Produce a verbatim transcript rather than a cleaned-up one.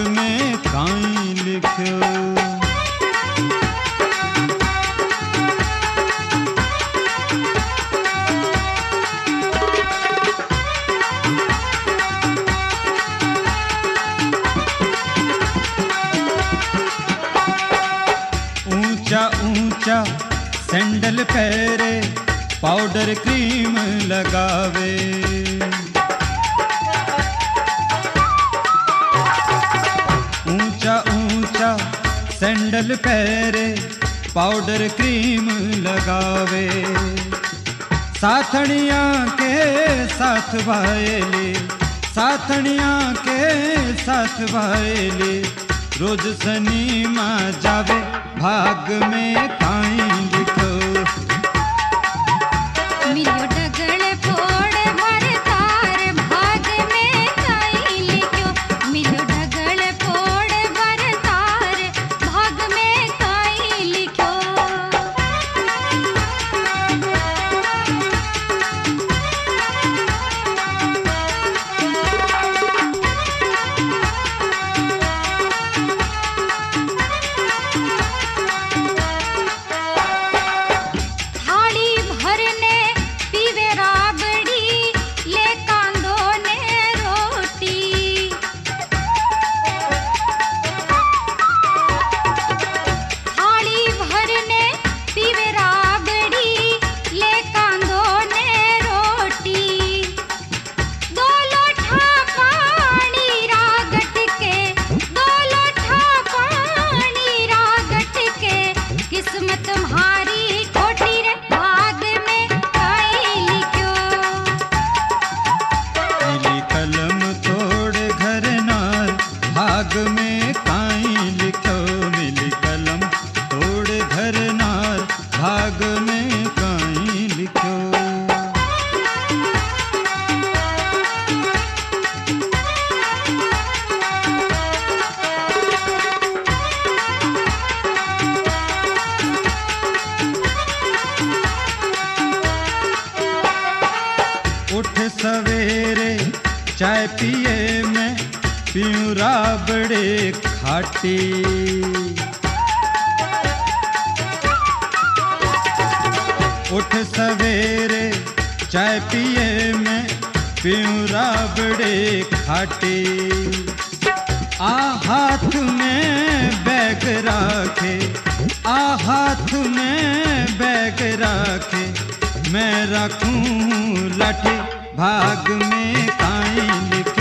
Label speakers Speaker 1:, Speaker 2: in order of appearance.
Speaker 1: में काई लिखियो। ऊंचा ऊंचा सैंडल पहरे, पाउडर क्रीम लगावे। ऊंचा ऊंचा सैंडल पहरे, पाउडर क्रीम लगावे। साथनिया के साथ भाईले, साथनिया के साथ भाईले, रोज सनीमा जावे, भाग में काई लिखो।
Speaker 2: मिलियो डगल फोड़ भर तार, भाग में काई लिखियो। मिलियो डगल फोड़ भर तार, भाग में काई लिखियो।
Speaker 1: भाग में काई लिखो। मिली कलम तोड़ घर नार, भाग में काई लिखो। उठ सवेरे चाय पिए मैं, पीऊं राबड़े खाटी। उठ सवेरे चाय पिए मैं, पीऊं राबड़े खाटी। आ हाथ में बैग राखे, आ हाथ में बैग राखे, मैं रखूं लाठी, भाग में काई लिखे।